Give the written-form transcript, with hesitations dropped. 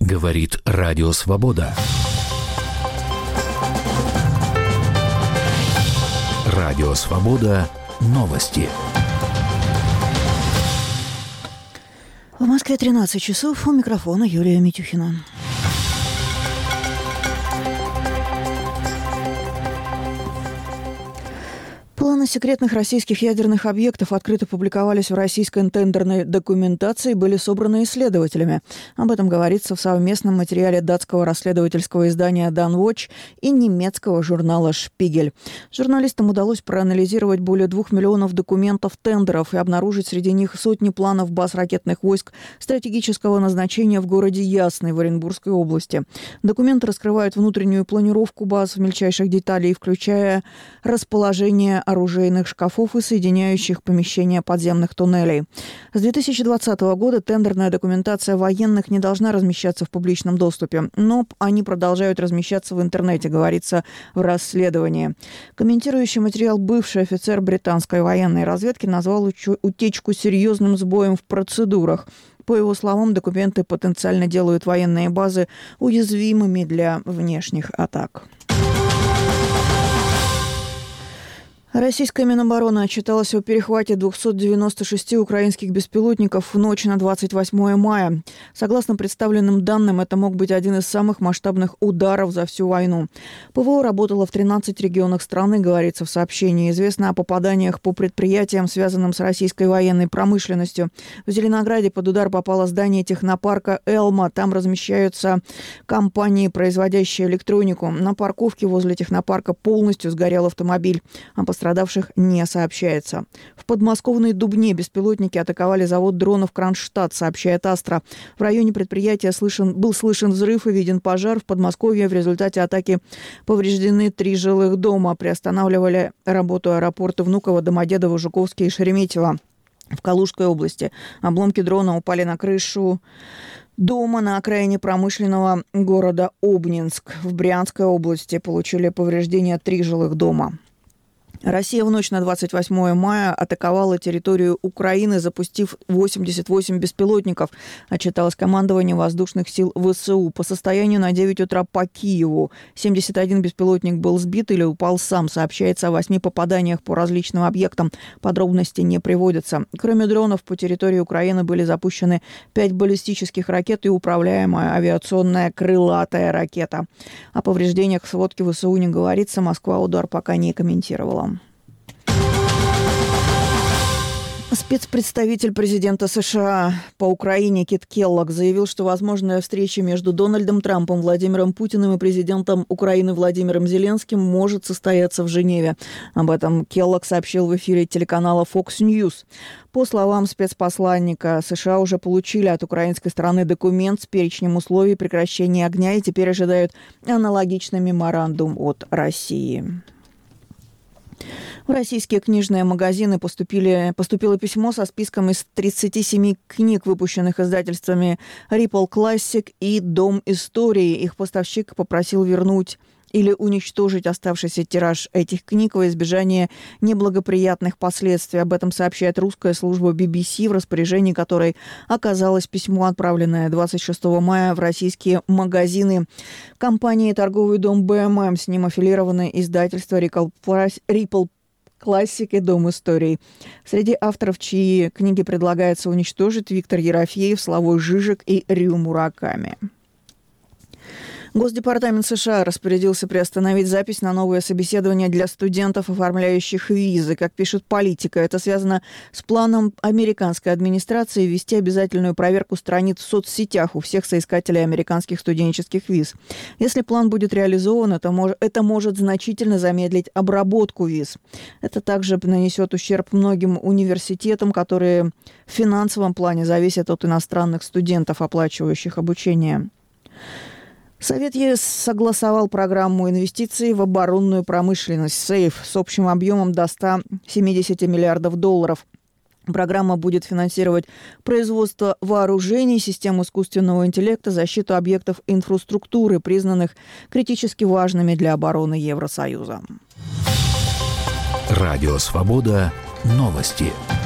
Говорит Радио Свобода. Радио Свобода. Новости. В Москве 13 часов. У микрофона Юлия Митюхина. Планы секретных российских ядерных объектов открыто публиковались в российской тендерной документации и были собраны исследователями. Об этом говорится в совместном материале датского расследовательского издания Danwatch и немецкого журнала «Шпигель». Журналистам удалось проанализировать более 2 миллионов документов тендеров и обнаружить среди них сотни планов баз ракетных войск стратегического назначения в городе Ясный в Оренбургской области. Документы раскрывают внутреннюю планировку баз в мельчайших деталей, включая расположение оружейных шкафов и соединяющих помещения подземных туннелей. С 2020 года тендерная документация военных не должна размещаться в публичном доступе, но они продолжают размещаться в интернете, говорится в расследовании. Комментирующий материал бывший офицер британской военной разведки назвал утечку серьезным сбоем в процедурах. По его словам, документы потенциально делают военные базы уязвимыми для внешних атак. Российская Минобороны отчиталась о перехвате 296 украинских беспилотников в ночь на 28 мая. Согласно представленным данным, это мог быть один из самых масштабных ударов за всю войну. ПВО работало в 13 регионах страны, говорится в сообщении. Известно о попаданиях по предприятиям, связанным с российской военной промышленностью. В Зеленограде под удар попало здание технопарка «Элма». Там размещаются компании, производящие электронику. На парковке возле технопарка полностью сгорел автомобиль. Пострадавших не сообщается. В подмосковной Дубне беспилотники атаковали завод дронов «Кронштадт», сообщает Астра. В районе предприятия был слышен взрыв и виден пожар. В Подмосковье в результате атаки повреждены 3 жилых дома. Приостанавливали работу аэропорты Внуково, Домодедово, Жуковский и Шереметьево. В Калужской области обломки дрона упали на крышу дома на окраине промышленного города Обнинск. В Брянской области получили повреждения 3 жилых дома. Россия в ночь на 28 мая атаковала территорию Украины, запустив 88 беспилотников, отчиталось командование воздушных сил ВСУ. По состоянию на 9 утра по Киеву 71 беспилотник был сбит или упал сам. Сообщается о 8 попаданиях по различным объектам. Подробности не приводятся. Кроме дронов, по территории Украины были запущены 5 баллистических ракет и управляемая авиационная крылатая ракета. О повреждениях в сводке ВСУ не говорится. Москва удар пока не комментировала. Спецпредставитель президента США по Украине Кит Келлог заявил, что возможная встреча между Дональдом Трампом, Владимиром Путиным и президентом Украины Владимиром Зеленским может состояться в Женеве. Об этом Келлог сообщил в эфире телеканала Fox News. По словам спецпосланника, США уже получили от украинской стороны документ с перечнем условий прекращения огня и теперь ожидают аналогичный меморандум от России. В российские книжные магазины поступило письмо со списком из 37 книг, выпущенных издательствами Ripple Classic и Дом истории. Их поставщик попросил вернуть или уничтожить оставшийся тираж этих книг во избежание неблагоприятных последствий. Об этом сообщает русская служба BBC, в распоряжении которой оказалось письмо, отправленное 26 мая в российские магазины компании «Торговый дом БММ». С ним аффилированы издательства Ripple Classic и Дом историй. Среди авторов, чьи книги предлагается уничтожить, Виктор Ерофеев, Славой Жижик и Рю Мураками. Госдепартамент США распорядился приостановить запись на новое собеседование для студентов, оформляющих визы. Как пишет «Политика», это связано с планом американской администрации ввести обязательную проверку страниц в соцсетях у всех соискателей американских студенческих виз. Если план будет реализован, это может значительно замедлить обработку виз. Это также нанесет ущерб многим университетам, которые в финансовом плане зависят от иностранных студентов, оплачивающих обучение. Совет ЕС согласовал программу инвестиций в оборонную промышленность «Сейф» с общим объемом до 170 миллиардов долларов. Программа будет финансировать производство вооружений, систем искусственного интеллекта, защиту объектов инфраструктуры, признанных критически важными для обороны Евросоюза. Радио «Свобода». Новости.